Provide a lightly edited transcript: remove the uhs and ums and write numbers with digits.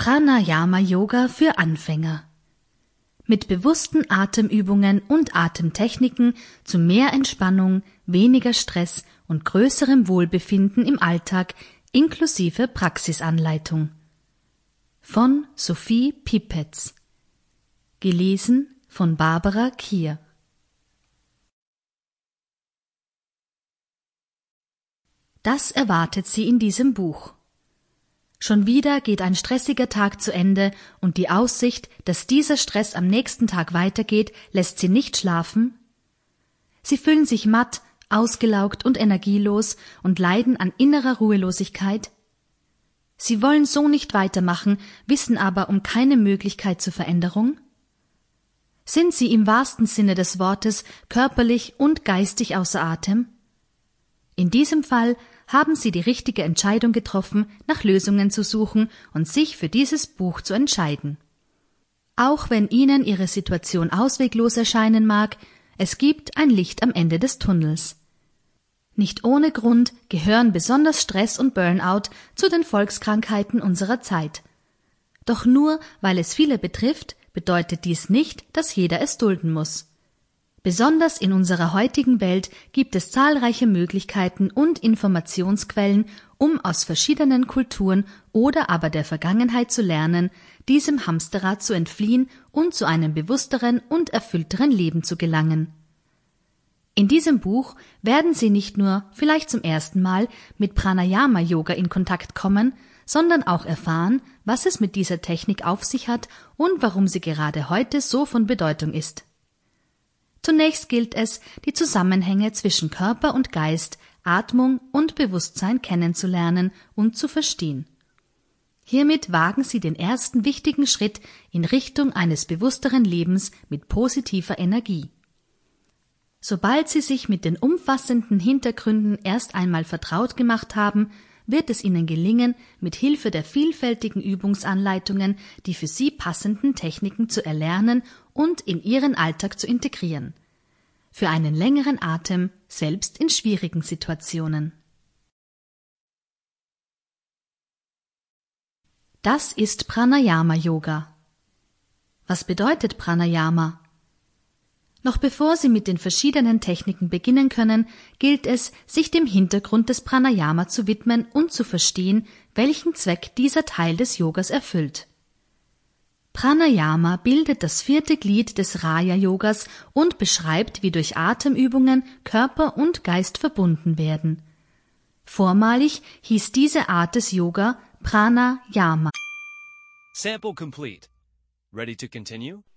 Pranayama-Yoga für Anfänger. Mit bewussten Atemübungen und Atemtechniken zu mehr Entspannung, weniger Stress und größerem Wohlbefinden im Alltag inklusive Praxisanleitung. Von Sophie Pipetz. Gelesen von Barbara Kier. Das erwartet sie in diesem Buch. Schon wieder geht ein stressiger Tag zu Ende und die Aussicht, dass dieser Stress am nächsten Tag weitergeht, lässt sie nicht schlafen. Sie fühlen sich matt, ausgelaugt und energielos und leiden an innerer Ruhelosigkeit. Sie wollen so nicht weitermachen, wissen aber um keine Möglichkeit zur Veränderung. Sind sie im wahrsten Sinne des Wortes körperlich und geistig außer Atem? In diesem Fall haben sie die richtige Entscheidung getroffen, nach Lösungen zu suchen und sich für dieses Buch zu entscheiden. Auch wenn Ihnen Ihre Situation ausweglos erscheinen mag, es gibt ein Licht am Ende des Tunnels. Nicht ohne Grund gehören besonders Stress und Burnout zu den Volkskrankheiten unserer Zeit. Doch nur weil es viele betrifft, bedeutet dies nicht, dass jeder es dulden muss. Besonders in unserer heutigen Welt gibt es zahlreiche Möglichkeiten und Informationsquellen, um aus verschiedenen Kulturen oder aber der Vergangenheit zu lernen, diesem Hamsterrad zu entfliehen und zu einem bewussteren und erfüllteren Leben zu gelangen. In diesem Buch werden Sie nicht nur, vielleicht zum ersten Mal, mit Pranayama-Yoga in Kontakt kommen, sondern auch erfahren, was es mit dieser Technik auf sich hat und warum sie gerade heute so von Bedeutung ist. Zunächst gilt es, die Zusammenhänge zwischen Körper und Geist, Atmung und Bewusstsein kennenzulernen und zu verstehen. Hiermit wagen Sie den ersten wichtigen Schritt in Richtung eines bewussteren Lebens mit positiver Energie. Sobald Sie sich mit den umfassenden Hintergründen erst einmal vertraut gemacht haben, wird es Ihnen gelingen, mit Hilfe der vielfältigen Übungsanleitungen die für Sie passenden Techniken zu erlernen und in Ihren Alltag zu integrieren. Für einen längeren Atem, selbst in schwierigen Situationen. Das ist Pranayama-Yoga. Was bedeutet Pranayama? Noch bevor Sie mit den verschiedenen Techniken beginnen können, gilt es, sich dem Hintergrund des Pranayama zu widmen und zu verstehen, welchen Zweck dieser Teil des Yogas erfüllt. Pranayama bildet das 4. Glied des Raja-Yogas und beschreibt, wie durch Atemübungen Körper und Geist verbunden werden. Vormalig hieß diese Art des Yoga Pranayama. Sample complete. Ready to continue?